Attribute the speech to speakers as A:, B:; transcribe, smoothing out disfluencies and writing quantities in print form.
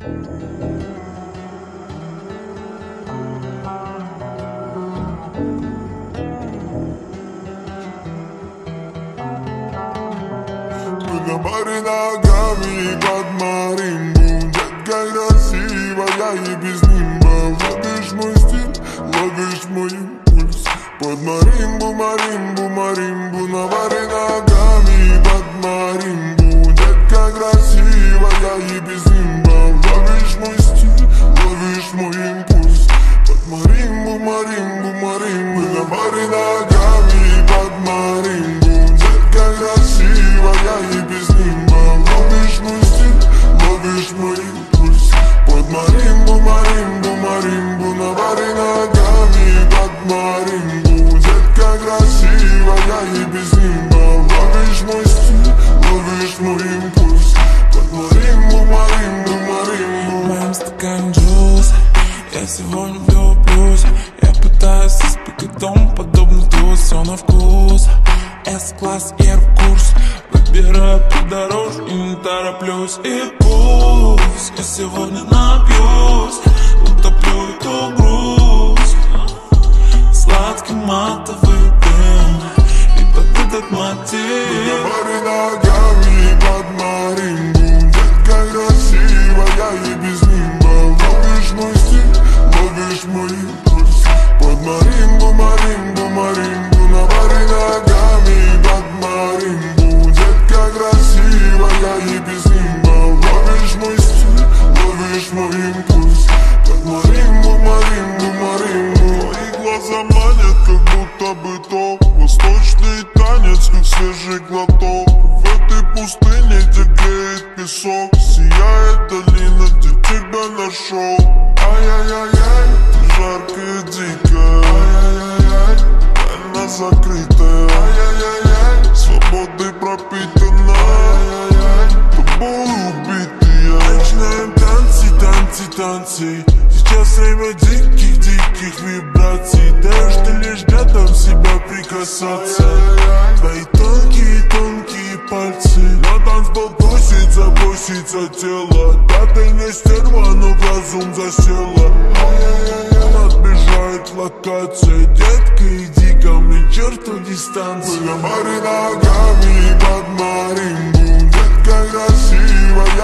A: На баре ногами под маримбу, детка красивая и без нимба. Ловишь мой стиль, ловишь мой импульс. Под маримбу, маримбу, маримбу. На баре ногами под маримбу, детка красивая и без нимба. Ловишь мой стиль, ловишь мой импульс. Под маримбу, маримбу, маримбу. На баре ногами под маримбу, детка красивая и без нимба. Ловишь мой стиль, ловишь мой импульс. Под маримбу, маримбу, маримбу. На баре ногами под маримбу, детка красивая и без нимба. Ловишь мой стиль, ловишь мой импульс. Под маримбу, маримбу, маримбу.
B: В моем стакане джуз, я сегодня влюблюсь. Я пытаюсь испекать дом, подобный туз. Все на вкус, С-класс, Air-курс. Выбираю подороже и не тороплюсь. И пусть я сегодня напьюсь, утоплю эту грусть. Сладкий матовый дым и под этот мотив.
A: На баре ногами под маримбу, детка красивая и без нимба. Ловишь мой стиль, ловишь мой импульс. Под маримбу, маримбу, маримбу. На баре ногами под маримбу, детка красивая и без нимба. Ловишь мой стиль, ловишь мой импульс. Под маримбу, маримбу, маримбу. Твои глаза манят, как будто бы топ. Восточный танец, как свежий глоток. В этой пустыне, где греет песок, сияет долина, где тебя нашел. Ай-яй-яй-яй, ты жаркая, дикая. Ай-яй-яй-яй, она закрытая. Ай-яй-яй-яй, свободой пропитана. Ай-яй-яй, тобой убитые. Начинаем танцы, танцы, танцы. Сейчас время диких вибраций. Даешь ты лишь рядом себя прикасаться. Твои тонкие пальцы. На танцпол бросится тело. Да ты не стерва, но в разум засела. Ай-яй-яй, отбежает локация. Детка, иди ко мне, черту дистанцию. На баре ногами под маримбу, детка красивая